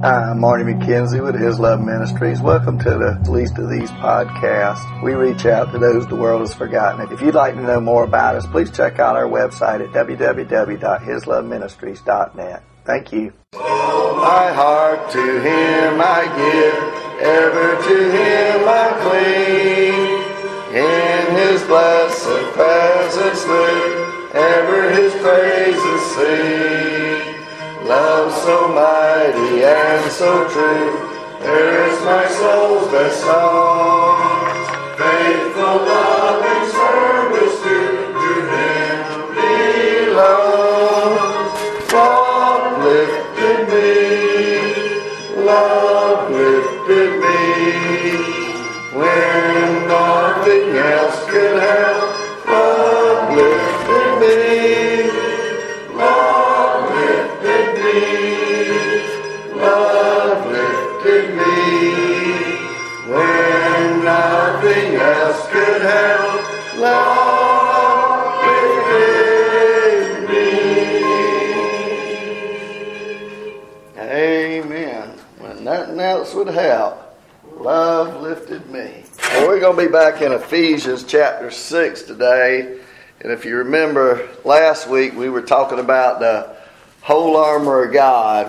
Hi, I'm Marty McKenzie with His Love Ministries. Welcome to the Least of These podcasts. We reach out to those the world has forgotten. If you'd like to know more about us, please check out our website at www.hisloveministries.net. Thank you. My heart to Him I give, ever to Him I cling. In His blessed presence live, ever His praises sing. Love so mighty and so true, there is my soul's best song. Faithful love and service to Him belongs. Love lifted me, when nothing else could help. Love lifted me. Love lifted me when nothing else could help. Love lifted me. Amen. When nothing else would help, love lifted me. Well, we're going to be back in Ephesians chapter 6 today. And if you remember last week, we were talking about the whole armor of God.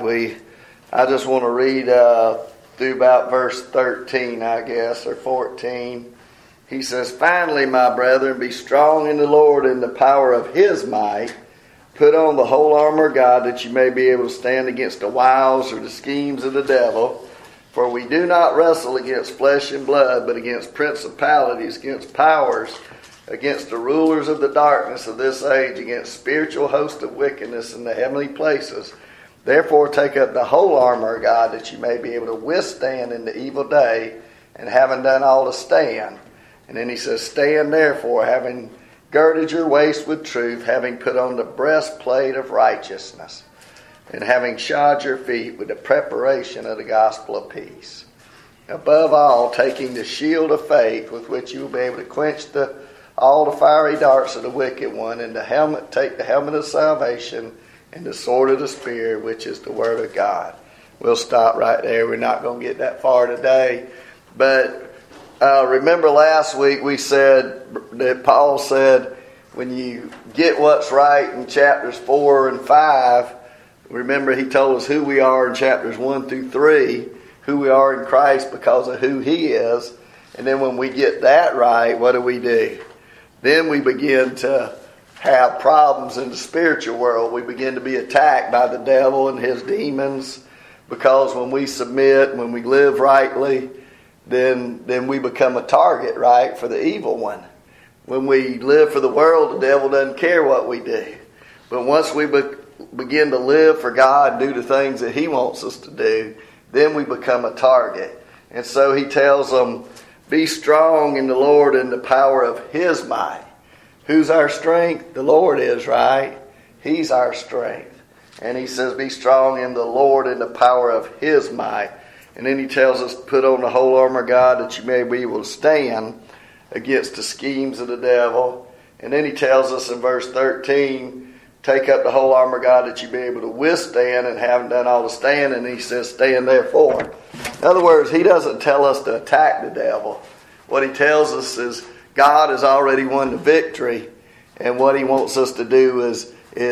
I just want to read through about verse 13, I guess, or 14. He says, "Finally, my brethren, be strong in the Lord and the power of His might. Put on the whole armor of God, that you may be able to stand against the wiles or the schemes of the devil. For we do not wrestle against flesh and blood, but against principalities, against powers, against the rulers of the darkness of this age, against spiritual hosts of wickedness in the heavenly places. Therefore take up the whole armor of God, that you may be able to withstand in the evil day, and having done all to stand." And then he says, "Stand therefore, having girded your waist with truth, having put on the breastplate of righteousness, and having shod your feet with the preparation of the gospel of peace. Above all, taking the shield of faith, with which you will be able to quench all the fiery darts of the wicked one, and take the helmet of salvation, and the sword of the Spirit, which is the Word of God." We'll stop right there. We're not going to get that far today. But remember last week we said that Paul said, when you get what's right in chapters 4 and 5, remember he told us who we are in chapters 1 through 3, who we are in Christ because of who He is. And then when we get that right, what do? Then we begin to have problems in the spiritual world. We begin to be attacked by the devil and his demons, because when we submit, when we live rightly, then we become a target, right, for the evil one. When we live for the world, the devil doesn't care what we do. But once we begin to live for God and do the things that He wants us to do, then we become a target. And so he tells them, be strong in the Lord and the power of His might. Who's our strength? The Lord is, right? He's our strength. And he says, be strong in the Lord and the power of His might. And then he tells us to put on the whole armor of God, that you may be able to stand against the schemes of the devil. And then he tells us in verse 13, take up the whole armor of God, that you be able to withstand, and haven't done all to stand. And he says, stand therefore. In other words, he doesn't tell us to attack the devil. What he tells us is God has already won the victory, and what He wants us to do is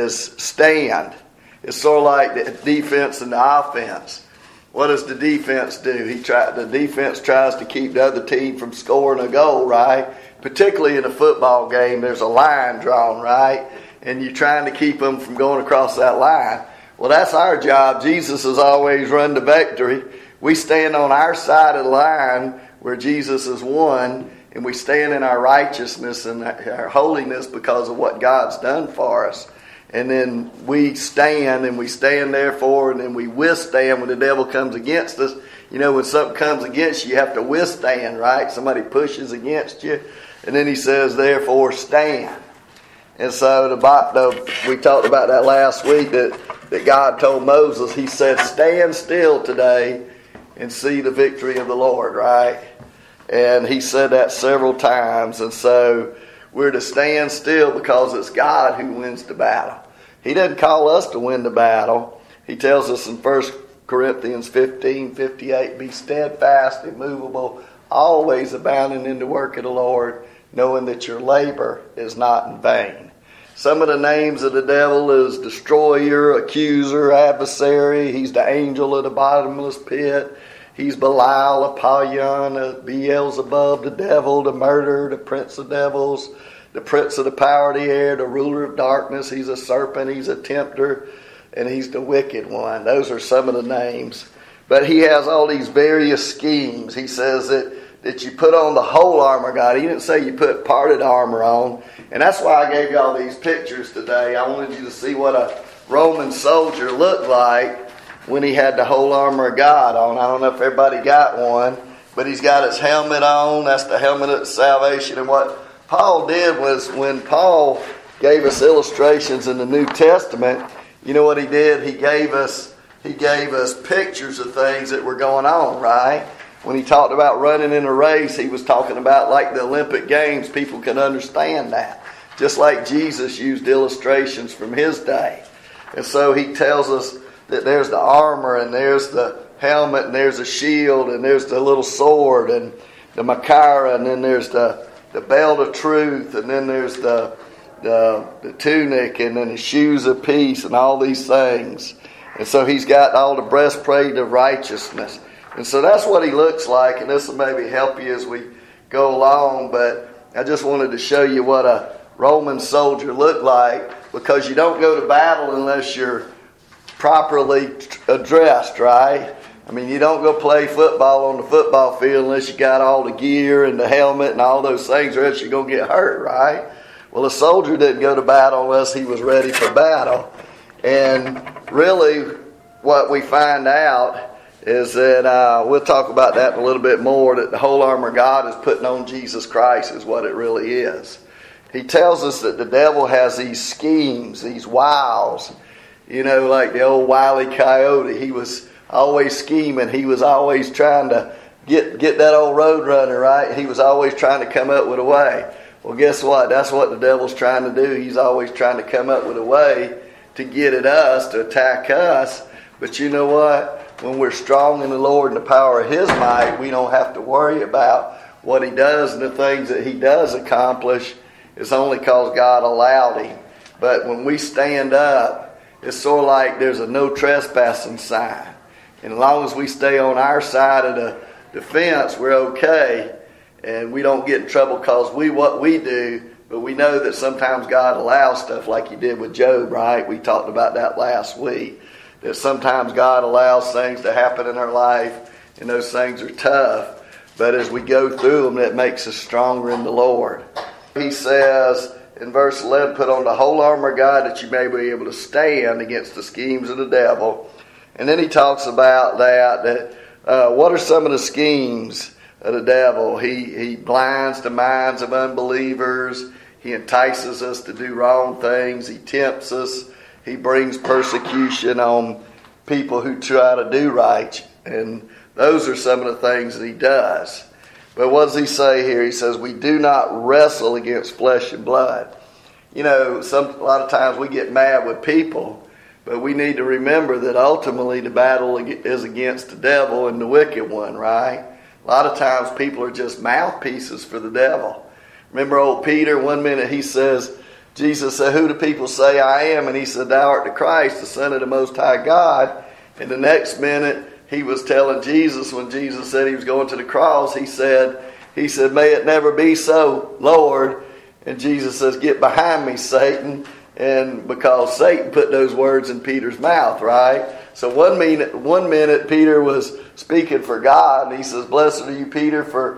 stand. It's sort of like the defense and the offense. What does the defense do? The defense tries to keep the other team from scoring a goal, right? Particularly in a football game, there's a line drawn, right? And you're trying to keep them from going across that line. Well, that's our job. Jesus has always run the victory. We stand on our side of the line where Jesus has won, and we stand in our righteousness and our holiness because of what God's done for us. And then we stand, and we stand therefore, and then we withstand when the devil comes against us. You know, when something comes against you, you have to withstand, right? Somebody pushes against you. And then he says, therefore, stand. And so we talked about that last week, that God told Moses, He said, stand still today and see the victory of the Lord, right? And He said that several times. And so we're to stand still because it's God who wins the battle. He doesn't call us to win the battle. He tells us in 1 Corinthians 15:58, be steadfast, immovable, always abounding in the work of the Lord, knowing that your labor is not in vain. Some of the names of the devil is destroyer, accuser, adversary. He's the angel of the bottomless pit. He's Belial, Apollyon, Beelzebub, the devil, the murderer, the prince of devils, the prince of the power of the air, the ruler of darkness. He's a serpent, he's a tempter, and he's the wicked one. Those are some of the names. But he has all these various schemes. He says that you put on the whole armor of God. He didn't say you put part of the armor on. And that's why I gave you all these pictures today. I wanted you to see what a Roman soldier looked like when he had the whole armor of God on. I don't know if everybody got one, but he's got his helmet on. That's the helmet of salvation. And what Paul did was, when Paul gave us illustrations in the New Testament, you know what he did? He gave us pictures of things that were going on, right? When he talked about running in a race, he was talking about like the Olympic Games. People can understand that. Just like Jesus used illustrations from his day. And so he tells us that there's the armor, and there's the helmet, and there's the shield, and there's the little sword, and the Machaira, and then there's the belt of truth, and then there's the tunic, and then the shoes of peace, and all these things. And so he's got all the breastplate of righteousness. And so that's what he looks like, and this will maybe help you as we go along, but I just wanted to show you what a Roman soldier looked like, because you don't go to battle unless you're properly dressed, right? I mean, you don't go play football on the football field unless you got all the gear and the helmet and all those things, or else you're going to get hurt, right? Well, a soldier didn't go to battle unless he was ready for battle. And really, what we find out is that, we'll talk about that a little bit more, that the whole armor of God is putting on Jesus Christ is what it really is. He tells us that the devil has these schemes, these wiles, you know, like the old Wile E. Coyote. He was always scheming. He was always trying to get that old road runner, right? He was always trying to come up with a way. Well, guess what? That's what the devil's trying to do. He's always trying to come up with a way to get at us, to attack us. But you know what? When we're strong in the Lord and the power of His might, we don't have to worry about what He does and the things that He does accomplish. It's only because God allowed Him. But when we stand up, it's sort of like there's a no trespassing sign. And as long as we stay on our side of the fence, we're okay. And we don't get in trouble because what we do. But we know that sometimes God allows stuff like He did with Job, right? We talked about that last week. That sometimes God allows things to happen in our life, and those things are tough. But as we go through them, it makes us stronger in the Lord. He says in verse 11, put on the whole armor of God that you may be able to stand against the schemes of the devil. And then he talks about that what are some of the schemes of the devil? He blinds the minds of unbelievers. He entices us to do wrong things. He tempts us. He brings persecution on people who try to do right. And those are some of the things that he does. But what does he say here? He says, we do not wrestle against flesh and blood. You know, a lot of times we get mad with people, but we need to remember that ultimately the battle is against the devil and the wicked one, right? A lot of times people are just mouthpieces for the devil. Remember old Peter, one minute he says, Jesus said, who do people say I am? And he said, thou art the Christ, the Son of the Most High God. And the next minute he was telling Jesus, when Jesus said he was going to the cross, he said, may it never be so, Lord. And Jesus says, get behind me, Satan. And because Satan put those words in Peter's mouth, right? So one minute Peter was speaking for God, and he says, blessed are you, Peter, for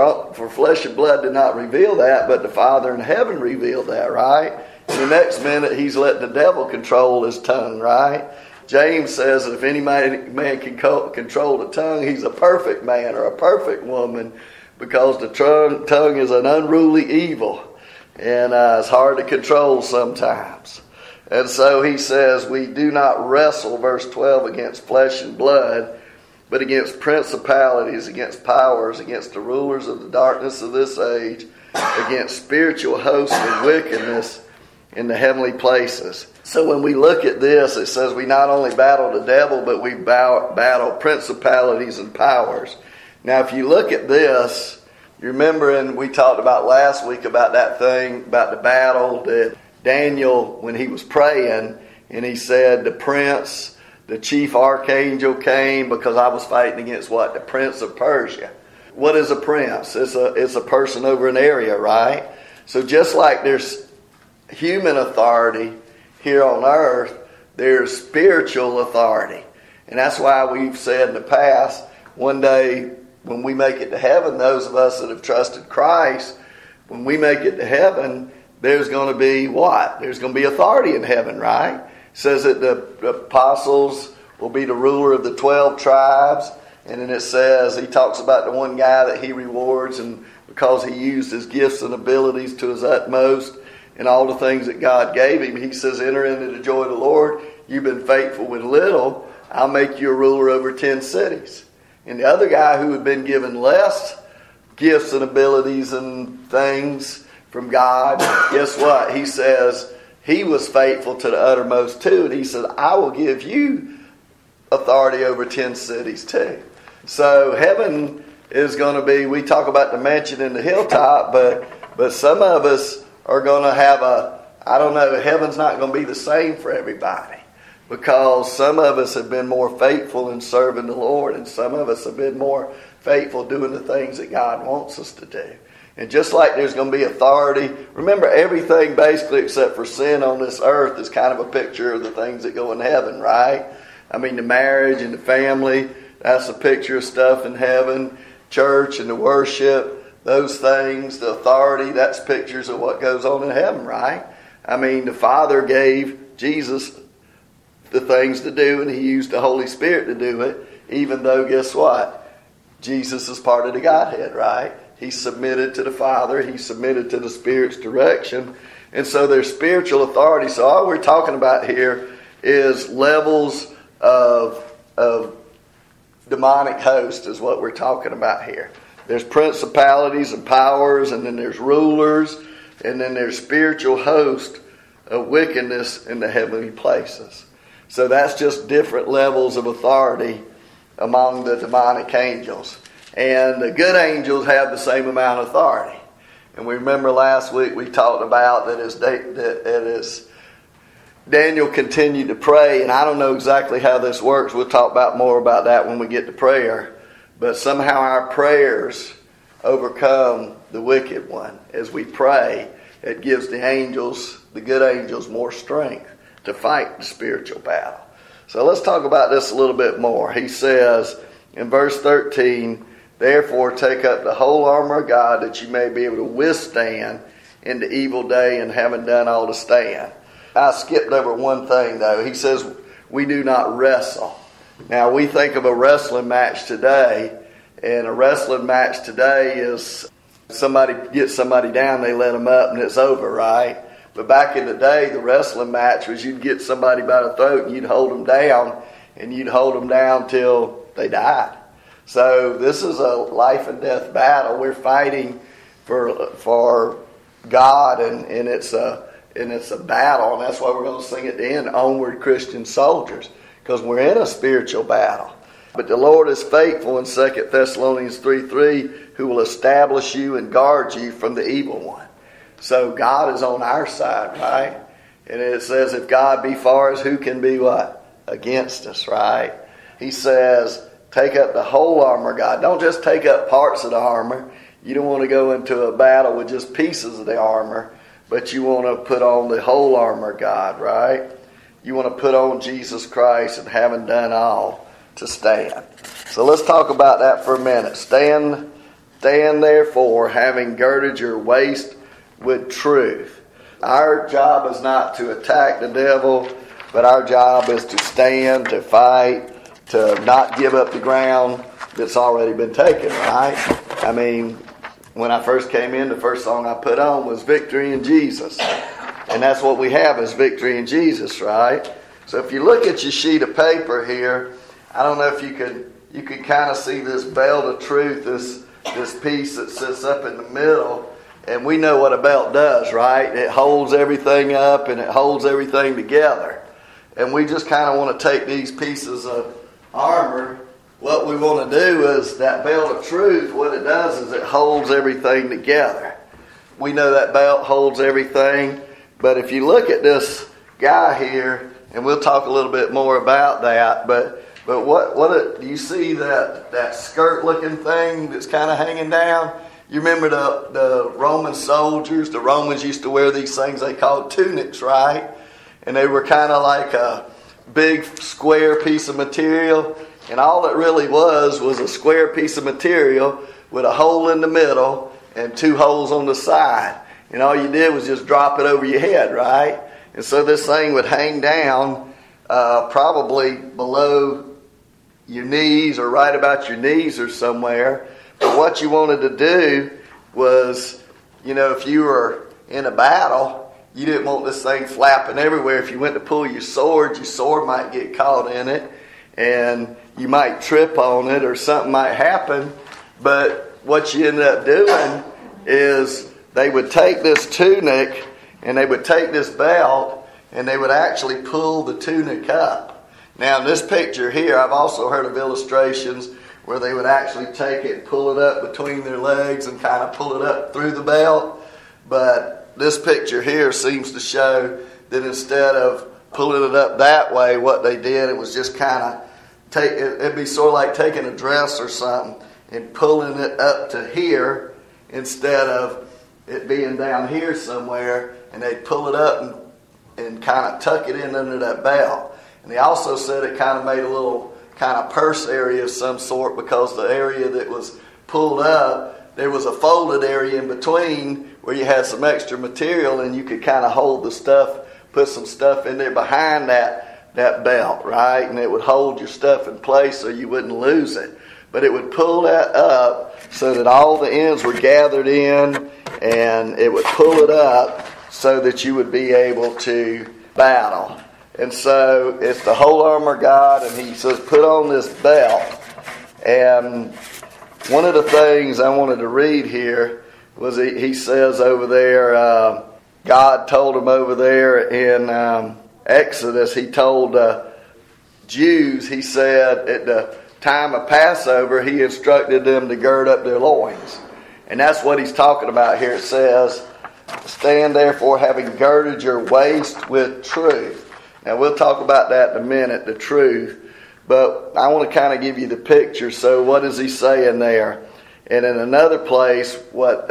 flesh and blood did not reveal that, but the Father in heaven revealed that, right? And the next minute he's letting the devil control his tongue, right? James says that if any man can control the tongue, he's a perfect man or a perfect woman, because the tongue is an unruly evil, and it's hard to control sometimes. And so he says we do not wrestle, verse 12, against flesh and blood, but against principalities, against powers, against the rulers of the darkness of this age, against spiritual hosts of wickedness in the heavenly places. So when we look at this, it says we not only battle the devil, but we battle principalities and powers. Now, if you look at this, you remember, and we talked about last week about that thing, about the battle that Daniel, when he was praying, and he said the chief archangel came because I was fighting against what? The prince of Persia. What is a prince? It's a person over an area, right? So just like there's human authority here on earth, there's spiritual authority. And that's why we've said in the past, one day when we make it to heaven, those of us that have trusted Christ, when we make it to heaven, there's going to be what? There's going to be authority in heaven, right? It says that the apostles will be the ruler of the 12 tribes. And then it says, he talks about the one guy that he rewards, and because he used his gifts and abilities to his utmost and all the things that God gave him, he says, enter into the joy of the Lord. You've been faithful with little, I'll make you a ruler over 10 cities. And the other guy who had been given less gifts and abilities and things from God, guess what? He says he was faithful to the uttermost too. And he said, I will give you authority over 10 cities too. So heaven is going to be, we talk about the mansion in the hilltop, but some of us are going to have heaven's not going to be the same for everybody. Because some of us have been more faithful in serving the Lord, and some of us have been more faithful doing the things that God wants us to do. And just like there's going to be authority, remember everything basically except for sin on this earth is kind of a picture of the things that go in heaven, right? I mean, the marriage and the family, that's a picture of stuff in heaven. Church and the worship, those things, the authority, that's pictures of what goes on in heaven, right? I mean, the Father gave Jesus the things to do, and he used the Holy Spirit to do it, even though, guess what? Jesus is part of the Godhead, right? He submitted to the Father. He submitted to the Spirit's direction. And so there's spiritual authority. So all we're talking about here is levels of demonic host is what we're talking about here. There's principalities and powers, and then there's rulers, and then there's spiritual host of wickedness in the heavenly places. So that's just different levels of authority among the demonic angels. And the good angels have the same amount of authority. And we remember last week we talked about that as Daniel continued to pray, and I don't know exactly how this works. We'll talk about more about that when we get to prayer. But somehow our prayers overcome the wicked one. As we pray, it gives the angels, the good angels, more strength to fight the spiritual battle. So let's talk about this a little bit more. He says in verse 13, therefore take up the whole armor of God that you may be able to withstand in the evil day, and having done all to stand. I skipped over one thing though. He says we do not wrestle. Now we think of a wrestling match today, and a wrestling match today is somebody gets somebody down, they let them up, and it's over, right? But back in the day, the wrestling match was you'd get somebody by the throat and you'd hold them down, and you'd hold them down till they died. So this is a life and death battle. We're fighting for God, and it's a battle, and that's why we're going to sing at the end, Onward Christian Soldiers, because we're in a spiritual battle. But the Lord is faithful in 2 Thessalonians 3:3, who will establish you and guard you from the evil one. So God is on our side, right? And it says, if God be for us, who can be what? Against us, right? He says, take up the whole armor of God. Don't just take up parts of the armor. You don't want to go into a battle with just pieces of the armor, but you want to put on the whole armor of God, right? You want to put on Jesus Christ, and having done all, to stand. So let's talk about that for a minute. Stand therefore, having girded your waist with truth. Our job is not to attack the devil, but our job is to stand, to fight, to not give up the ground that's already been taken, right? I mean, when I first came in, the first song I put on was Victory in Jesus. And that's what we have, is victory in Jesus, right? So if you look at your sheet of paper here, I don't know if you could kind of see this belt of truth, this piece that sits up in the middle. And we know what a belt does, right? It holds everything up and it holds everything together. And we just kind of want to take these pieces of armor. What we want to do is that belt of truth, what it does is it holds everything together. We know that belt holds everything. But if you look at this guy here, and we'll talk a little bit more about that, but what do you see that skirt looking thing that's kind of hanging down? You remember the Roman soldiers, the Romans used to wear these things they called tunics, right? And they were kind of like a big square piece of material. And all it really was a square piece of material with a hole in the middle and 2 holes on the side. And all you did was just drop it over your head, right? And so this thing would hang down probably below your knees or right about your knees or somewhere. But what you wanted to do was, if you were in a battle, you didn't want this thing flapping everywhere. If you went to pull your sword might get caught in it, and you might trip on it or something might happen. But what you ended up doing is they would take this tunic and they would take this belt and they would actually pull the tunic up. Now in this picture here, I've also heard of illustrations where they would actually take it and pull it up between their legs and kind of pull it up through the belt. But this picture here seems to show that instead of pulling it up that way, what they did, it was just kind of it'd be sort of like taking a dress or something and pulling it up to here instead of it being down here somewhere, and they'd pull it up and kind of tuck it in under that belt. And they also said it kind of made a little kind of purse area of some sort, because the area that was pulled up, there was a folded area in between where you had some extra material and you could kind of hold the stuff, put some stuff in there behind that belt, right? And it would hold your stuff in place so you wouldn't lose it. But it would pull that up so that all the ends were gathered in, and it would pull it up so that you would be able to battle. And so it's the whole armor of God, and he says, put on this belt. And one of the things I wanted to read here was he says over there, God told him over there in Exodus, he told Jews, he said at the time of Passover, he instructed them to gird up their loins. And that's what he's talking about here. It says, stand therefore having girded your waist with truth. Now we'll talk about that in a minute, the truth. But I want to kind of give you the picture. So what is he saying there? And in another place, what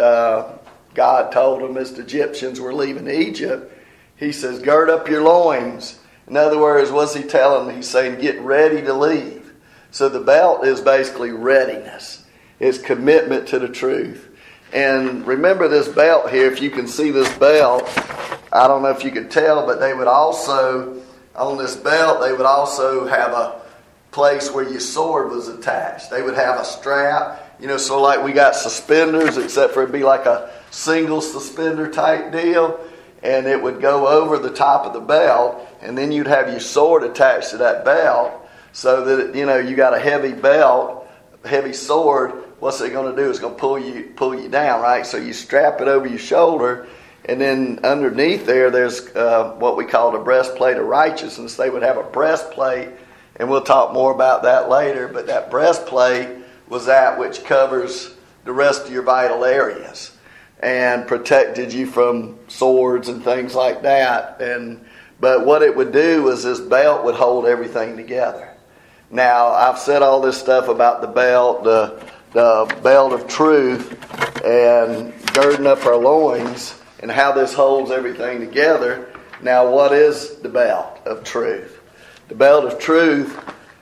God told them as the Egyptians were leaving Egypt, he says, gird up your loins. In other words, what's he telling them? He's saying, get ready to leave. So the belt is basically readiness. It's commitment to the truth. And remember this belt here, if you can see this belt, I don't know if you could tell, but they would also, on this belt, they would also have a place where your sword was attached. They would have a strap, so like we got suspenders, except for it'd be like a single suspender type deal, and it would go over the top of the belt, and then you'd have your sword attached to that belt, so that, you got a heavy belt, heavy sword. What's it going to do? It's going to pull you down, right? So you strap it over your shoulder, and then underneath there's what we call the breastplate of righteousness. They would have a breastplate, and we'll talk more about that later, but that breastplate was that which covers the rest of your vital areas and protected you from swords and things like that. But what it would do is this belt would hold everything together. Now, I've said all this stuff about the belt, the belt of truth, and girding up our loins, and how this holds everything together. Now, what is the belt of truth? The belt of truth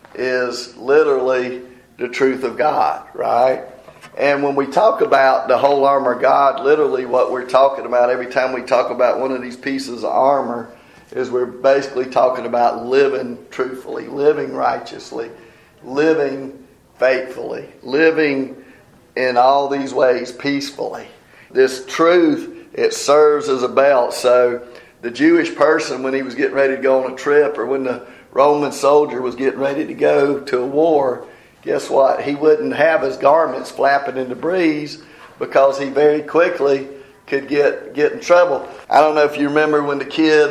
is literally the truth of God, right? And when we talk about the whole armor of God, literally what we're talking about every time we talk about one of these pieces of armor is we're basically talking about living truthfully, living righteously, living faithfully, living in all these ways peacefully. This truth, it serves as a belt. So the Jewish person, when he was getting ready to go on a trip, or when the Roman soldier was getting ready to go to a war, guess what? He wouldn't have his garments flapping in the breeze, because he very quickly could get in trouble. I don't know if you remember when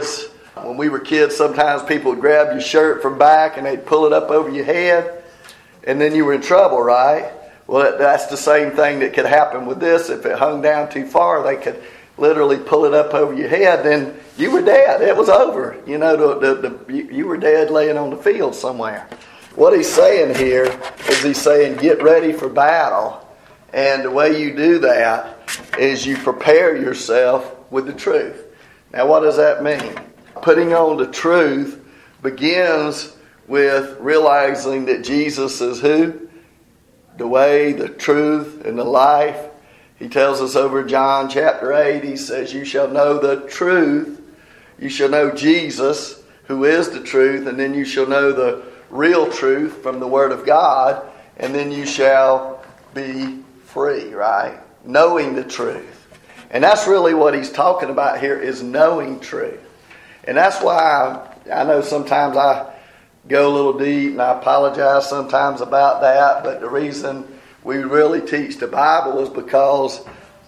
we were kids, sometimes people would grab your shirt from back and they'd pull it up over your head, and then you were in trouble, right? Well, that's the same thing that could happen with this. If it hung down too far, they could literally pull it up over your head, then you were dead. It was over. You know, you were dead laying on the field somewhere. What he's saying here is he's saying get ready for battle. And the way you do that is you prepare yourself with the truth. Now, what does that mean? Putting on the truth begins with realizing that Jesus is who? The way, the truth, and the life. He tells us over John chapter 8, he says, you shall know the truth. You shall know Jesus, who is the truth, and then you shall know the real truth from the Word of God, and then you shall be free, right? Knowing the truth. And that's really what he's talking about here, is knowing truth. And that's why I know sometimes I go a little deep, and I apologize sometimes about that, but the reason we really teach the Bible is because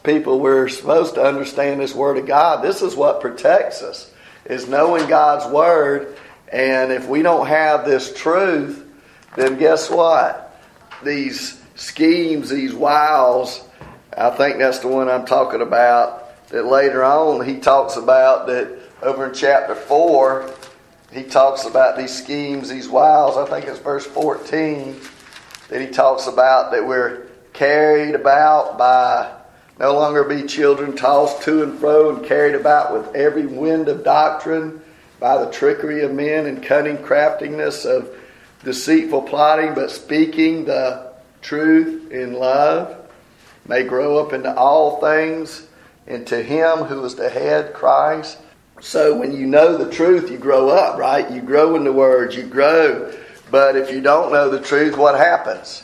we're supposed to understand this Word of God. This is what protects us, is knowing God's Word. And if we don't have this truth, then guess what? These schemes, these wiles, I think that's the one I'm talking about, that later on he talks about that over in chapter 4, he talks about these schemes, these wiles. I think it's verse 14 that he talks about that we're carried about by, no longer be children tossed to and fro and carried about with every wind of doctrine by the trickery of men and cunning craftiness of deceitful plotting, but speaking the truth in love may grow up into all things into him who is the head, Christ. So when you know the truth, you grow up, right? You grow in the Word, you grow. But if you don't know the truth, what happens?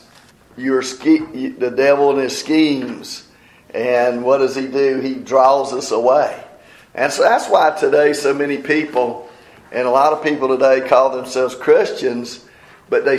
The devil and his schemes. And what does he do? He draws us away. And so that's why today so many people, and a lot of people today call themselves Christians, but they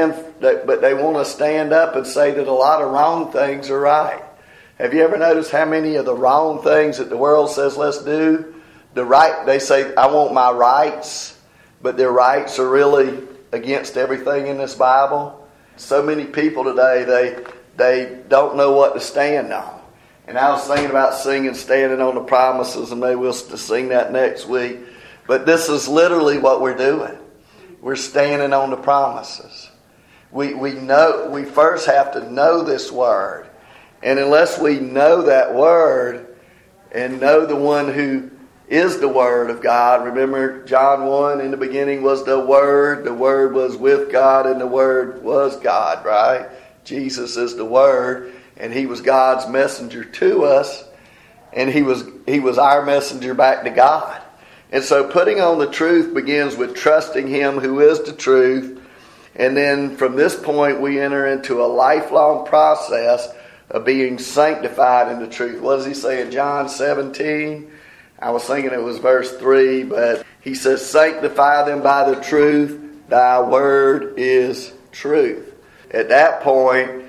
want to stand up and say that a lot of wrong things are right. Have you ever noticed how many of the wrong things that the world says let's do? They say, I want my rights, but their rights are really against everything in this Bible. So many people today, they don't know what to stand on. And I was thinking about singing Standing on the Promises, and maybe we'll sing that next week. But this is literally what we're doing. We're standing on the promises. We first have to know this Word. And unless we know that Word and know the one who is the Word of God. Remember John 1, in the beginning was the Word was with God, and the Word was God, right? Jesus is the Word, and He was God's messenger to us, and He was our messenger back to God. And so putting on the truth begins with trusting Him who is the truth, and then from this point we enter into a lifelong process of being sanctified in the truth. What does He say in John 17? I was thinking it was verse 3, but he says, sanctify them by the truth. Thy word is truth. At that point,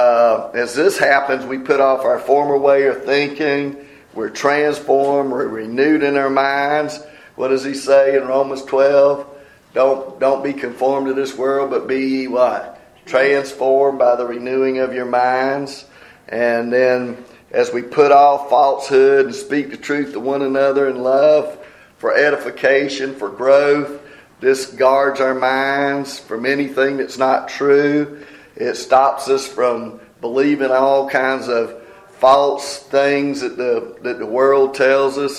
as this happens, we put off our former way of thinking. We're transformed. We're renewed in our minds. What does he say in Romans 12? Don't be conformed to this world, but be ye what? Transformed by the renewing of your minds. And then as we put off falsehood and speak the truth to one another in love, for edification, for growth, this guards our minds from anything that's not true. It stops us from believing all kinds of false things that the world tells us.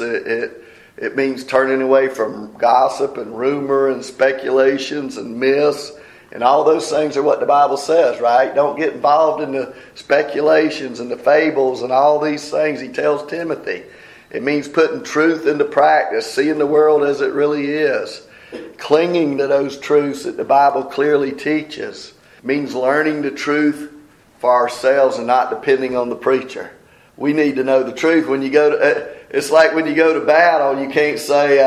It means turning away from gossip and rumor and speculations and myths. And all those things are what the Bible says, right? Don't get involved in the speculations and the fables and all these things. He tells Timothy. It means putting truth into practice, seeing the world as it really is, clinging to those truths that the Bible clearly teaches. It means learning the truth for ourselves and not depending on the preacher. We need to know the truth. When you go to, it's like when you go to battle, you can't say,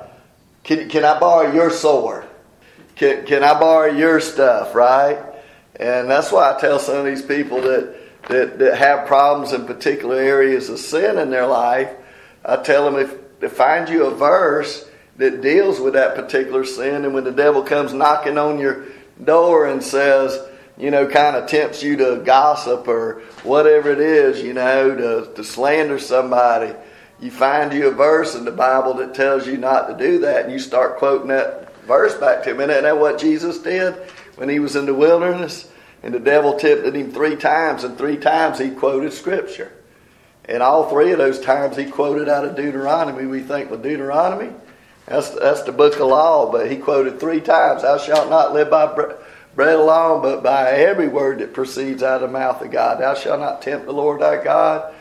can I borrow your sword? Can I borrow your stuff, right? And that's why I tell some of these people that that have problems in particular areas of sin in their life, I tell them to find you a verse that deals with that particular sin. And when the devil comes knocking on your door and says, kind of tempts you to gossip or whatever it is, to slander somebody, you find you a verse in the Bible that tells you not to do that, and you start quoting that verse back to him. Isn't that what Jesus did when he was in the wilderness? And the devil tempted him 3 times, and 3 times he quoted Scripture. And all 3 of those times he quoted out of Deuteronomy. We think, well, Deuteronomy? That's the book of law, but he quoted 3 times. Thou shalt not live by bread alone, but by every word that proceeds out of the mouth of God. Thou shalt not tempt the Lord thy God,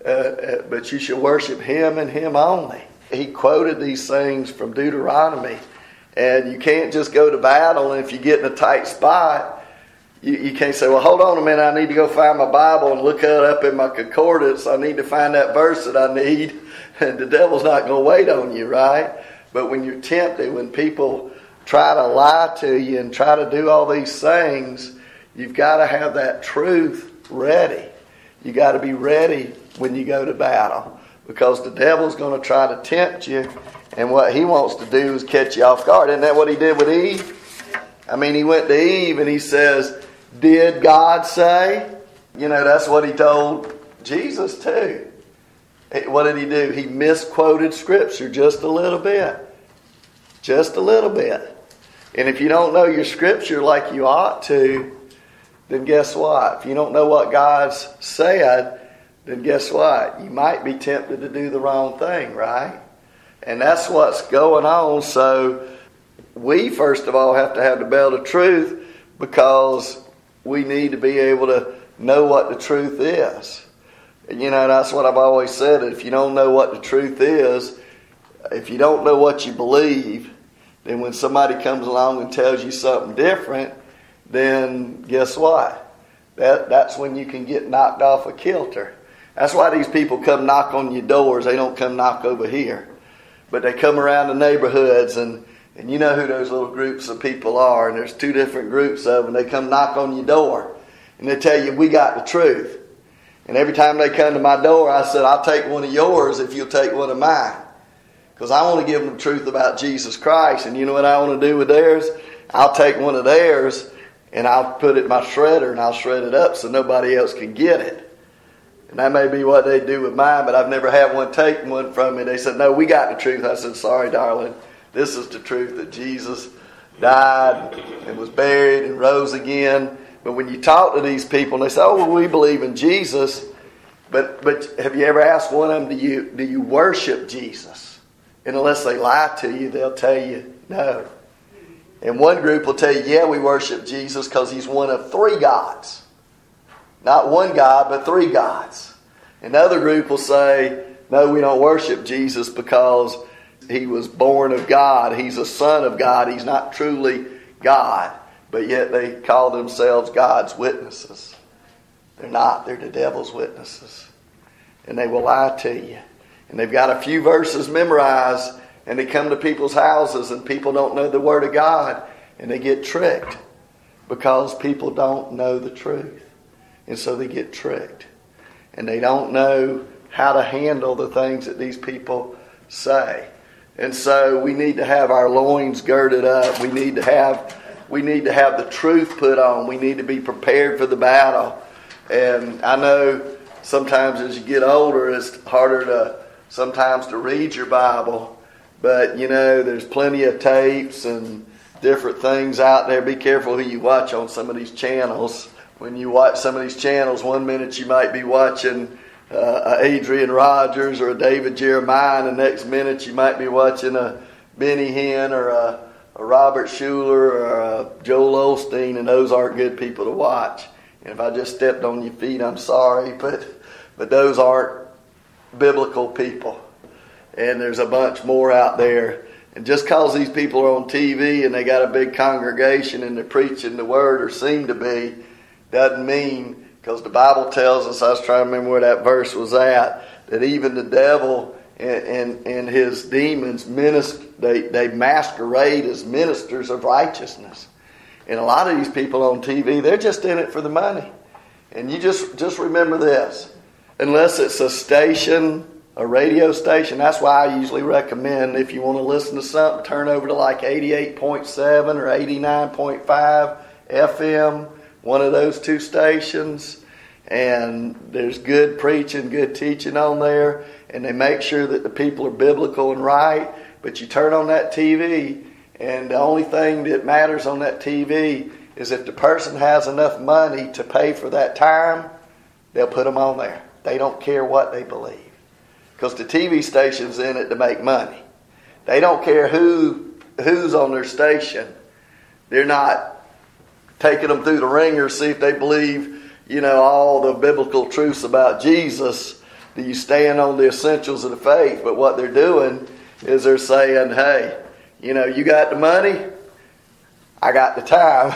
but you shall worship him and him only. He quoted these things from Deuteronomy. And you can't just go to battle, and if you get in a tight spot, you can't say, well, hold on a minute, I need to go find my Bible and look it up in my concordance. I need to find that verse that I need. And the devil's not going to wait on you, right? But when you're tempted, when people try to lie to you and try to do all these things, you've got to have that truth ready. You got to be ready when you go to battle, because the devil's going to try to tempt you, and what he wants to do is catch you off guard. Isn't that what he did with Eve? I mean, he went to Eve and he says, did God say? That's what he told Jesus too. What did he do? He misquoted Scripture just a little bit. Just a little bit. And if you don't know your Scripture like you ought to, then guess what? If you don't know what God's said, then guess what? You might be tempted to do the wrong thing, right? And that's what's going on. So we, first of all, have to have the belt of truth, because we need to be able to know what the truth is. And that's what I've always said. If you don't know what the truth is, if you don't know what you believe, then when somebody comes along and tells you something different, then guess what? That's when you can get knocked off a kilter. That's why these people come knock on your doors. They don't come knock over here. But they come around the neighborhoods, and you know who those little groups of people are. And there's 2 different groups of them. They come knock on your door, and they tell you, we got the truth. And every time they come to my door, I said, I'll take one of yours if you'll take one of mine. Because I want to give them the truth about Jesus Christ. And you know what I want to do with theirs? I'll take one of theirs, and I'll put it in my shredder, and I'll shred it up so nobody else can get it. And that may be what they do with mine, but I've never had one take one from me. They said, no, we got the truth. I said, sorry, darling. This is the truth, that Jesus died and was buried and rose again. But when you talk to these people, and they say, oh, well, we believe in Jesus. But have you ever asked one of them, do you worship Jesus? And unless they lie to you, they'll tell you no. And one group will tell you, yeah, we worship Jesus because he's one of 3 gods. Not one God, but 3 gods. Another group will say, no, we don't worship Jesus because he was born of God. He's a son of God. He's not truly God. But yet they call themselves God's witnesses. They're not. They're the devil's witnesses. And they will lie to you. And they've got a few verses memorized, and they come to people's houses, and people don't know the Word of God, and they get tricked because people don't know the truth. And so they get tricked. And they don't know how to handle the things that these people say. And so we need to have our loins girded up. We need to have the truth put on. We need to be prepared for the battle. And I know sometimes as you get older, it's harder sometimes to read your Bible. But, there's plenty of tapes and different things out there. Be careful who you watch on some of these channels. When you watch some of these channels, one minute you might be watching Adrian Rogers or a David Jeremiah, and the next minute you might be watching a Benny Hinn or a Robert Schuller or a Joel Osteen, and those aren't good people to watch. And if I just stepped on your feet, I'm sorry, but those aren't biblical people. And there's a bunch more out there. And just because these people are on TV and they got a big congregation and they're preaching the Word, or seem to be, doesn't mean, because the Bible tells us, I was trying to remember where that verse was at, that even the devil and his demons, they masquerade as ministers of righteousness. And a lot of these people on TV, they're just in it for the money. And you just remember this. Unless it's a station, a radio station, that's why I usually recommend if you want to listen to something, turn over to like 88.7 or 89.5 FM, one of those two stations. And there's good preaching, good teaching on there. And they make sure that the people are biblical and right. But you turn on that TV, and the only thing that matters on that TV is if the person has enough money to pay for that time, they'll put them on there. They don't care what they believe. Because the TV station's in it to make money. They don't care who's on their station. They're not taking them through the ringer, see if they believe, all the biblical truths about Jesus. Do you stand on the essentials of the faith? But what they're doing is they're saying, hey, you got the money, I got the time.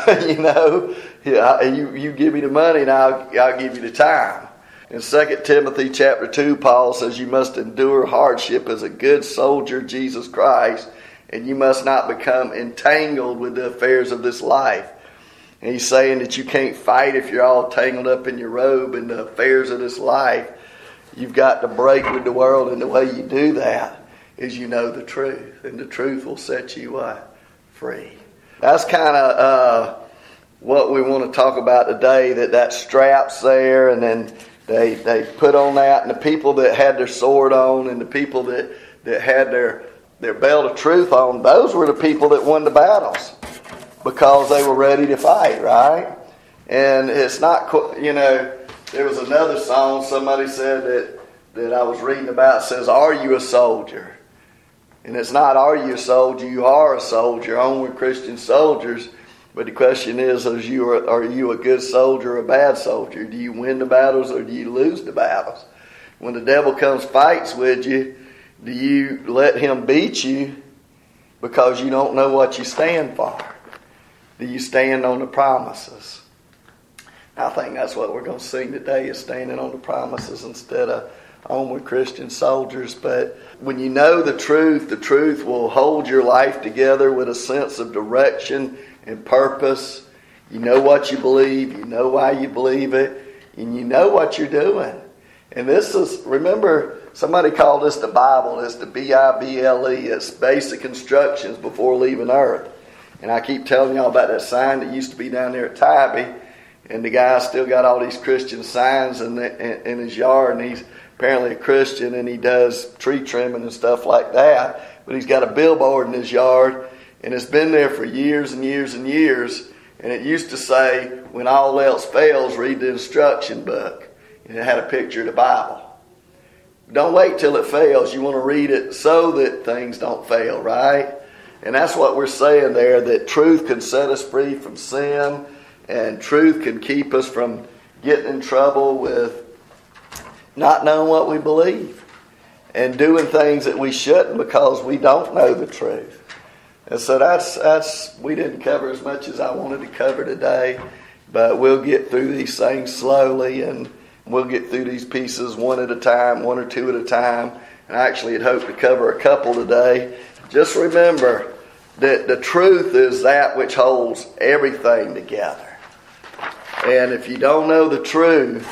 You give me the money and I'll give you the time. In 2 Timothy chapter 2, Paul says you must endure hardship as a good soldier of Jesus Christ, and you must not become entangled with the affairs of this life. And he's saying that you can't fight if you're all tangled up in your robe in the affairs of this life. You've got to break with the world, and the way you do that is you know the truth, and the truth will set you free. That's kind of what we want to talk about today, that strap's there, and then they put on that, and the people that had their sword on and the people that had their belt of truth on, those were the people that won the battles because they were ready to fight, right? And it's not, there was another song somebody said that I was reading about, says, "Are you a soldier?" And it's not, are you a soldier? You are a soldier. Only Christian soldiers. But the question is, are you a good soldier or a bad soldier? Do you win the battles or do you lose the battles? When the devil comes fights with you, do you let him beat you because you don't know what you stand for? Do you stand on the promises? I think that's what we're going to sing today, is standing on the promises instead of onward Christian soldiers. But when you know the truth will hold your life together with a sense of direction and purpose. You know what you believe, you know why you believe it, and you know what you're doing. And this is, remember, somebody called this the Bible. It's the Bible. It's basic instructions before leaving earth. And I keep telling y'all about that sign that used to be down there at Tybee, and the guy still got all these Christian signs in his yard, and he's apparently a Christian, and he does tree trimming and stuff like that. But he's got a billboard in his yard, and it's been there for years and years and years. And it used to say, when all else fails, read the instruction book. And it had a picture of the Bible. Don't wait till it fails. You want to read it so that things don't fail, right? And that's what we're saying there, that truth can set us free from sin, and truth can keep us from getting in trouble with not knowing what we believe and doing things that we shouldn't because we don't know the truth. And so that's we didn't cover as much as I wanted to cover today, but we'll get through these things slowly, and we'll get through these pieces one at a time, one or two at a time. And I actually had hoped to cover a couple today. Just remember that the truth is that which holds everything together. And if you don't know the truth,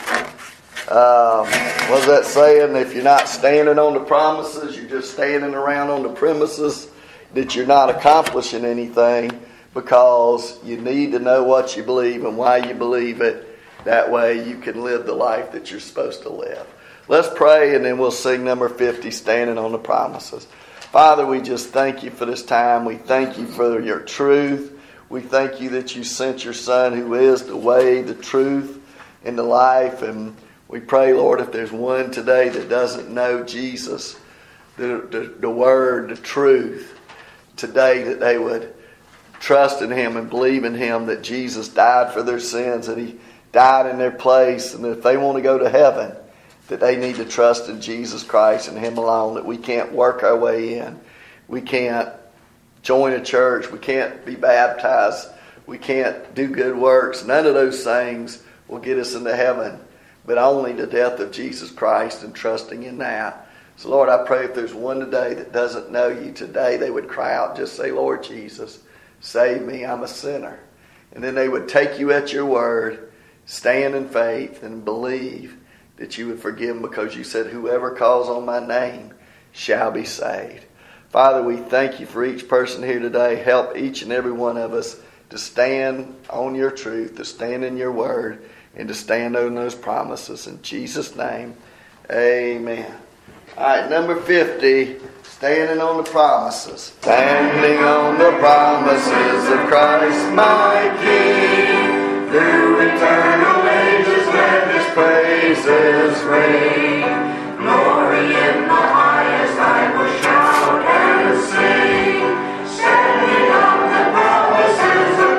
what's that saying? If you're not standing on the promises, you're just standing around on the premises, that you're not accomplishing anything, because you need to know what you believe and why you believe it. That way you can live the life that you're supposed to live. Let's pray, and then we'll sing number 50, Standing on the Promises. Father, we just thank you for this time. We thank you for your truth. We thank you that you sent your Son, who is the way, the truth, and the life. And we pray, Lord, if there's one today that doesn't know Jesus, the Word, the truth, today, that they would trust in Him and believe in Him, that Jesus died for their sins, that He died in their place, and that if they want to go to heaven, that they need to trust in Jesus Christ and Him alone, that we can't work our way in. We can't join a church. We can't be baptized. We can't do good works. None of those things will get us into heaven, but only the death of Jesus Christ and trusting in that. So, Lord, I pray if there's one today that doesn't know you today, they would cry out, just say, Lord Jesus, save me, I'm a sinner. And then they would take you at your word, stand in faith and believe that you would forgive them, because you said whoever calls on my name shall be saved. Father, we thank you for each person here today. Help each and every one of us to stand on your truth, to stand in your word, and to stand on those promises. In Jesus' name, amen. All right, number 50, standing on the promises. Standing on the promises of Christ my King, through eternal ages let his praises ring. Glory in the highest I will shout and sing, standing on the promises of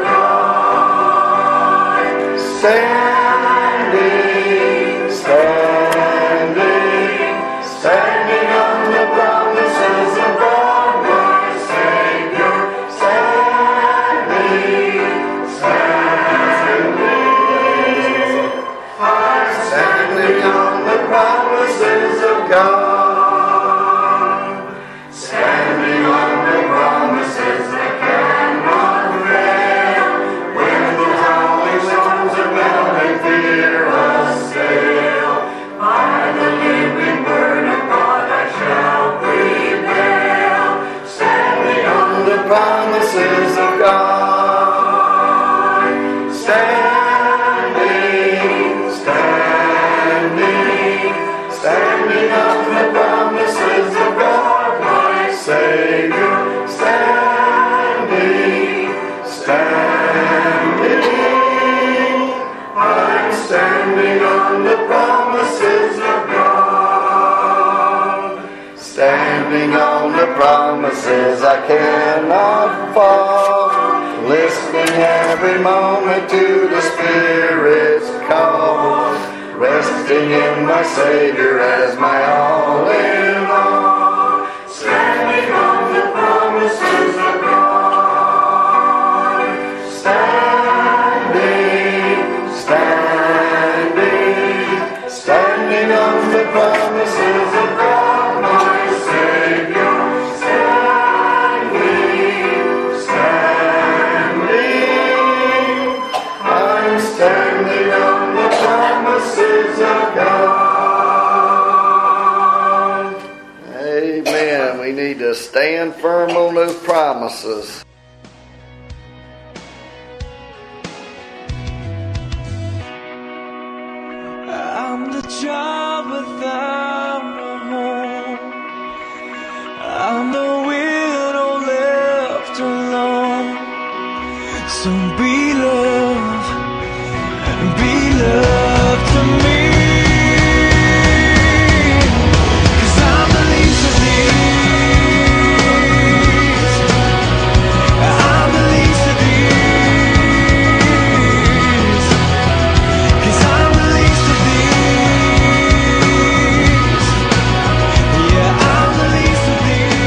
God. Standing, standing on the promises of God, my Savior. Standing, I'm standing on the promises of God. Standing on the promises that cannot fail. When the towering storms around me fear assail, by the living word of God I shall prevail. Standing on the promises of God. Standing on the promises of God, my Savior. Standing, I'm standing on the promises of God. Standing on the promises, I cannot fall. Listening every moment to the Spirit's call. Resting in my Savior as my all in all. Standing on the promises of God. Standing on the promises of God, my Savior. I'm standing on the promises of God. Amen. We need to stand firm on those promises. I'm the child without a home. I'm the widow left alone. So be love to me. 'Cause I'm the least of these. I'm the least of these. 'Cause I'm the least of these. Yeah, I'm the least of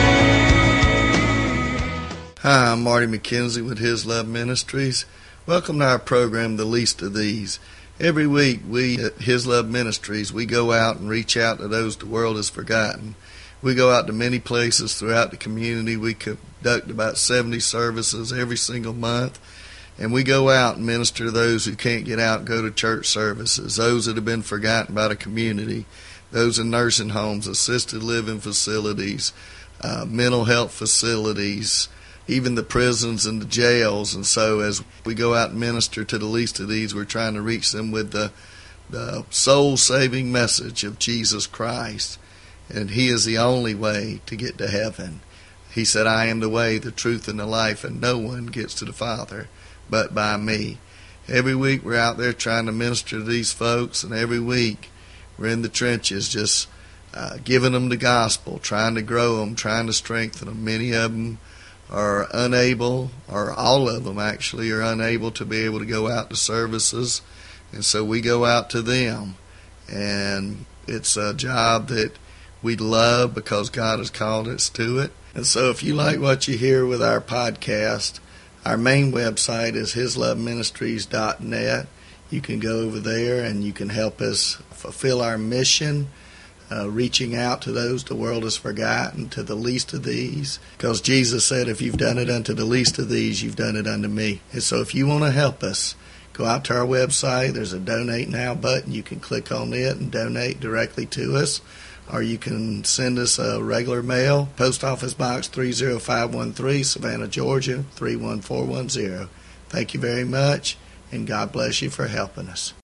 these. Hi, I'm Marty McKenzie with His Love Ministries. Welcome to our program, The Least of These. Every week, we at His Love Ministries, we go out and reach out to those the world has forgotten. We go out to many places throughout the community. We conduct about 70 services every single month. And we go out and minister to those who can't get out and go to church services, those that have been forgotten by the community, those in nursing homes, assisted living facilities, mental health facilities, even the prisons and the jails. And so as we go out and minister to the least of these, we're trying to reach them with the soul-saving message of Jesus Christ. And He is the only way to get to heaven. He said, I am the way, the truth, and the life, and no one gets to the Father but by me. Every week we're out there trying to minister to these folks, and every week we're in the trenches just giving them the gospel, trying to grow them, trying to strengthen them. Many of them are unable, or all of them actually, are unable to be able to go out to services. And so we go out to them. And it's a job that we love because God has called us to it. And so if you like what you hear with our podcast, our main website is hisloveministries.net. You can go over there and you can help us fulfill our mission, reaching out to those the world has forgotten, to the least of these. Because Jesus said, if you've done it unto the least of these, you've done it unto me. And so if you want to help us, go out to our website. There's a Donate Now button. You can click on it and donate directly to us. Or you can send us a regular mail, Post Office Box 30513, Savannah, Georgia 31410. Thank you very much, and God bless you for helping us.